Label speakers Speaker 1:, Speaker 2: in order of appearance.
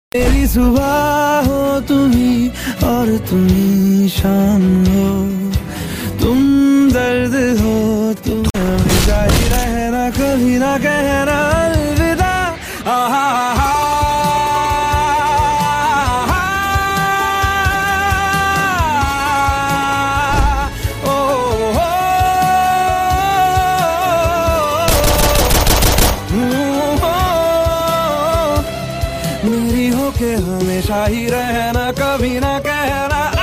Speaker 1: मेरी सुबह हो तुम ही और तुम ही शाम हो, तुम दर्द हो तुम हमेशा ही रहना, कभी ना कहना अलविदा। मेरी होके हमेशा ही रहना, कभी ना कहना